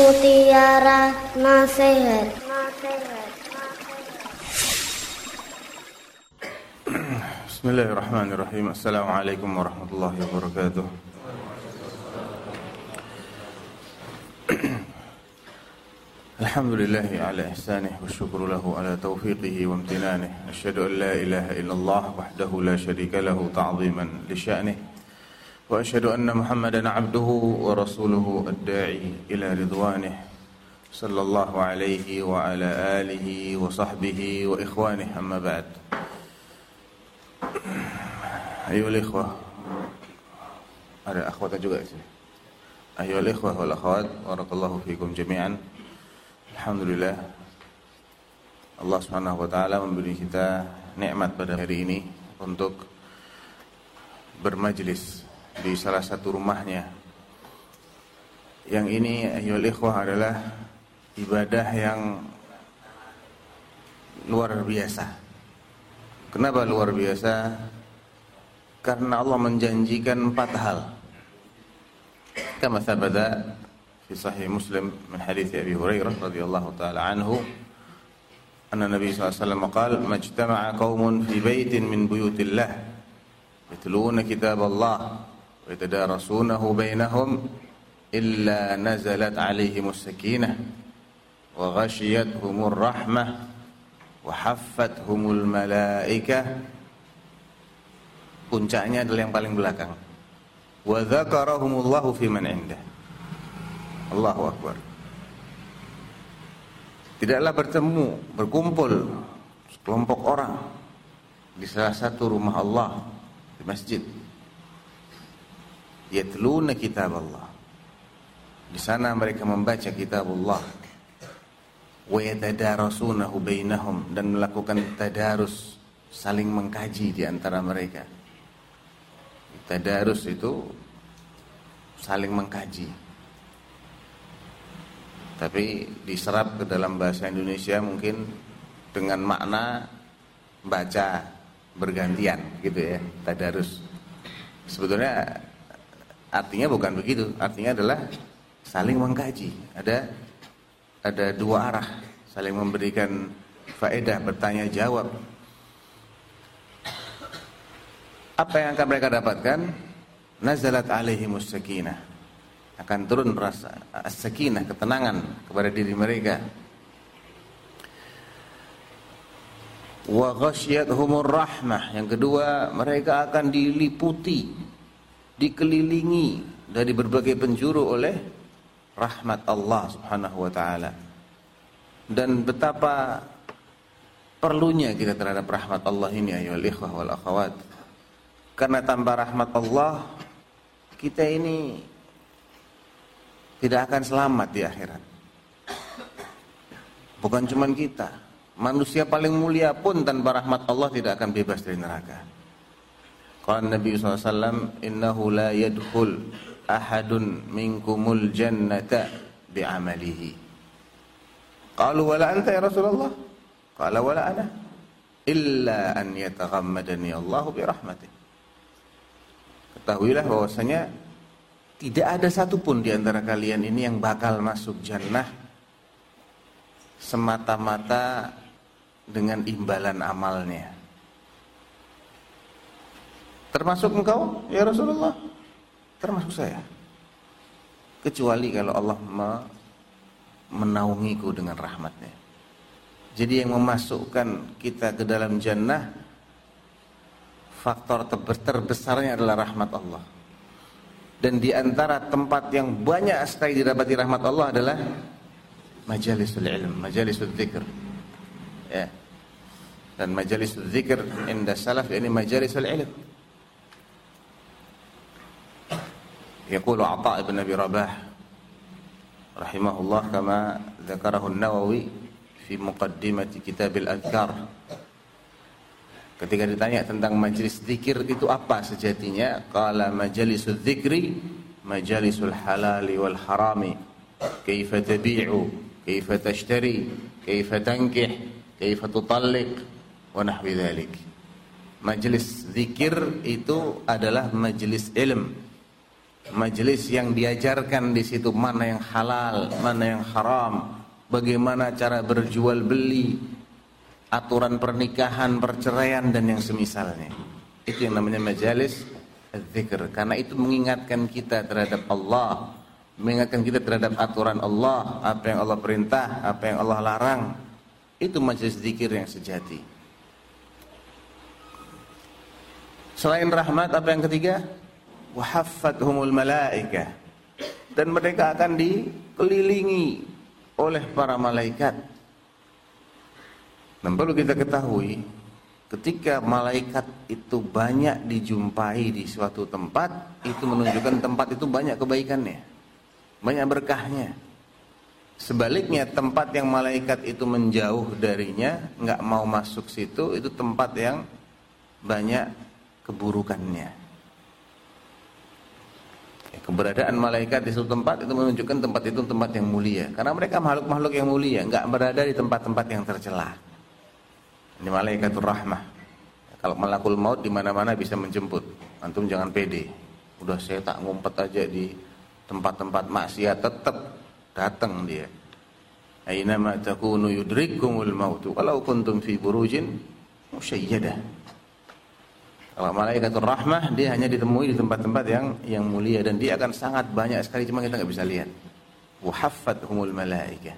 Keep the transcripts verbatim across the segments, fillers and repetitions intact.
Mutiara Nasihat. Bismillahirrahmanirrahim. Assalamualaikum warahmatullahi wabarakatuh. Alhamdulillahi ala ihsanih wa syukru lahu ala taufiqihi wa amtinanih. Asyhadu an la ilaha illallah wahdahu la syarika lahu ta'ziman li sya'nih. Wa asyhadu anna Muhammadan 'abduhu wa rasuluhu ad-da'i ila ridwanih. Sallallahu alaihi wa ala alihi wa sahbihi wa ikhwanih, amma ba'd. Ayyuhal ikhwah, ada akhwatnya juga di sini. Ayyuhal ikhwah wal akhwat, barakallahu fikum jami'an. Alhamdulillah, Allah Subhanahu wa taala memberi kita nikmat pada hari ini untuk bermajlis di salah satu rumahnya. Yang ini, ayyuhal ikhwah, adalah ibadah yang luar biasa. Kenapa luar biasa? Karena Allah menjanjikan empat hal. Kama thabata fi sahih Muslim min hadits Abi Hurairah radhiyallahu taala anhu, anna Nabi sallallahu alaihi wasallam qala, "Majtama'a qaumun fi baitin min buyutillah, yatluna kitaballah wa yatadarasunahu bainahum illa nazalat 'alaihimus sakinah wa ghashiyatuhumur rahmah wa haffathumul malaikah." Puncaknya adalah yang paling belakang. Wa dzakarahumullahu fi man indah. Allahu akbar. Tidaklah bertemu, berkumpul sekelompok orang di salah satu rumah Allah, di masjid. Yatluna kitaballah. Di sana mereka membaca kitabullah. Wa yatadarasunahu bainahum, dan melakukan tadarus, saling mengkaji di antara mereka. Tadarus itu saling mengkaji, tapi diserap ke dalam bahasa Indonesia mungkin dengan makna baca bergantian gitu ya, tadarus. Sebetulnya artinya bukan begitu, artinya adalah saling mengkaji. Ada ada dua arah, saling memberikan faedah, bertanya jawab. Apa yang akan mereka dapatkan? Nazalat alaihimus sakinah. Akan turun rasa as-sakinah, ketenangan kepada diri mereka. Wa ghasyiyatuhumur rahmah. Yang kedua, mereka akan diliputi, dikelilingi dari berbagai penjuru oleh rahmat Allah Subhanahu wa taala. Dan betapa perlunya kita terhadap rahmat Allah ini, ayyuhal ikhwah wal akhawat. Karena tanpa rahmat Allah, kita ini tidak akan selamat di akhirat. Bukan cuma kita, manusia paling mulia pun tanpa rahmat Allah tidak akan bebas dari neraka. Qala Nabi sallallahu alaihi wasallam, "Innahu la yadkhul ahadun minkumul jannata bi'amalihi." Qalu wala anta ya Rasulullah? Qala wala ana, illa an yataghammadani Allahu bi rahmatih. Ketahuilah bahwasanya tidak ada satupun di antara kalian ini yang bakal masuk jannah semata-mata dengan imbalan amalnya. Termasuk engkau ya Rasulullah? Termasuk saya. Kecuali kalau Allah menaungiku dengan rahmatnya. Jadi yang memasukkan kita ke dalam jannah, faktor terbesarnya adalah rahmat Allah. Dan di antara tempat yang banyak sekali didapati rahmat Allah adalah majalisul ilm, majalisul dzikr. Ya. Dan majalisul dzikr inda salaf ini majalisul ilm. Yaqulu Atha ibn Abi Rabah rahimahullah kama dzakarahu an-Nawawi fi muqaddimati kitab al-adhkar. Ketika ditanya tentang majlis zikir itu apa sejatinya, qala majalisul dzikri majalisul halali wal harami, kaifa tabi'u, kaifa tashtari, kaifa tankih, kaifa tutalliq wa nahwi dzalik. Majlis zikir itu adalah majlis ilm, majelis yang diajarkan di situ mana yang halal, mana yang haram, bagaimana cara berjual beli, aturan pernikahan, perceraian dan yang semisalnya. Itu yang namanya majalis dzikir, karena itu mengingatkan kita terhadap Allah, mengingatkan kita terhadap aturan Allah, apa yang Allah perintah, apa yang Allah larang. Itu majelis dzikir yang sejati. Selain rahmat, apa yang ketiga? Wahaffathumul malaikah, dan mereka akan dikelilingi oleh para malaikat. Dan perlu kita ketahui, ketika malaikat itu banyak dijumpai di suatu tempat, itu menunjukkan tempat itu banyak kebaikannya, banyak berkahnya. Sebaliknya, tempat yang malaikat itu menjauh darinya, nggak mau masuk situ, itu tempat yang banyak keburukannya. Keberadaan malaikat di suatu tempat itu menunjukkan tempat itu tempat yang mulia, karena mereka makhluk-makhluk yang mulia, nggak berada di tempat-tempat yang tercela. Ini malaikatur rahmah. Kalau malakul maut di mana-mana bisa menjemput. Antum jangan pede. Udah saya tak ngumpet aja di tempat-tempat maksiat, tetap datang dia. Aina ma takunu yudrikumul maut walau kuntum fi burujin musyayyadah. Kalau malaikatur rahmah, dia hanya ditemui di tempat-tempat yang yang mulia, dan dia akan sangat banyak sekali, cuma kita nggak bisa lihat. Wahaffathumul malaikah.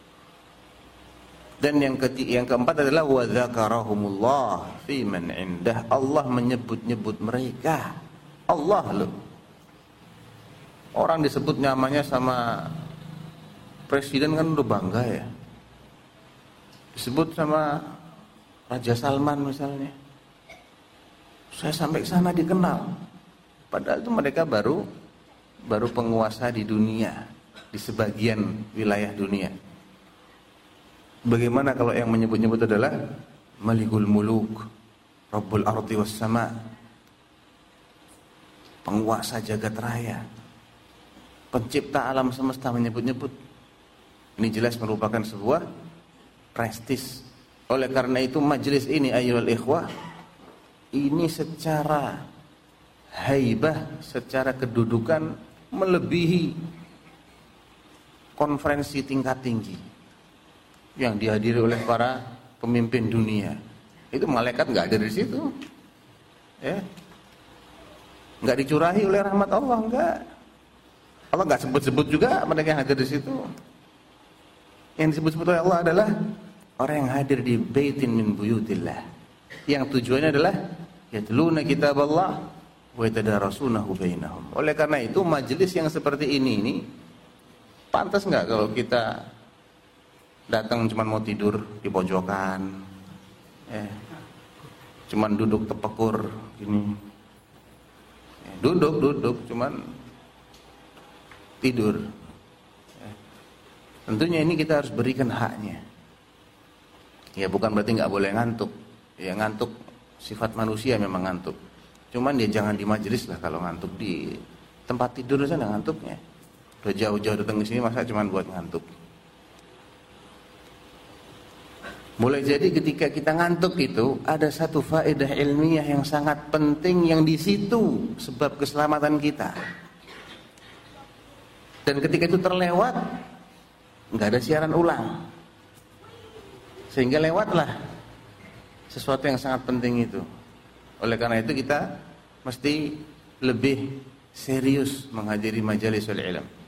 Dan yang ketiga, yang keempat adalah wa dzakarahumullah fi man indah. Allah menyebut-nyebut mereka. Allah loh. Orang disebut namanya sama presiden kan udah bangga ya. Disebut sama Raja Salman misalnya, saya sampai sana dikenal. Padahal itu mereka baru baru penguasa di dunia, di sebagian wilayah dunia. Bagaimana kalau yang menyebut-nyebut adalah Malikul Muluk, Rabbul Ardi was Sama, penguasa jagat raya, pencipta alam semesta menyebut-nyebut. Ini jelas merupakan sebuah prestis. Oleh karena itu majelis ini ayyuhal ikhwah, ini secara haibah, secara kedudukan melebihi konferensi tingkat tinggi yang dihadiri oleh para pemimpin dunia. Itu malaikat nggak ada di situ, ya, nggak dicurahi oleh rahmat Allah, nggak. Allah nggak sebut-sebut juga mereka yang hadir di situ. Yang disebut-sebut oleh Allah adalah orang yang hadir di baitin min buyutillah, yang tujuannya adalah yatluna kitaballah wa yatadarasunahu bainahum. Oleh karena itu majelis yang seperti ini ini pantas nggak kalau kita datang cuma mau tidur di pojokan, eh, cuman duduk tepekur gini, eh, duduk duduk cuman tidur. Eh, tentunya ini kita harus berikan haknya. Ya bukan berarti nggak boleh ngantuk. Ya ngantuk sifat manusia memang ngantuk. Cuman dia jangan di majelis lah kalau ngantuk, di tempat tidur sana ngantuknya. Udah jauh-jauh datang ke sini masa cuman buat ngantuk. Boleh jadi ketika kita ngantuk itu ada satu faedah ilmiah yang sangat penting yang di situ sebab keselamatan kita. Dan ketika itu terlewat, nggak ada siaran ulang, sehingga lewatlah sesuatu yang sangat penting itu. Oleh karena itu kita mesti lebih serius menghadiri majalisul ilm.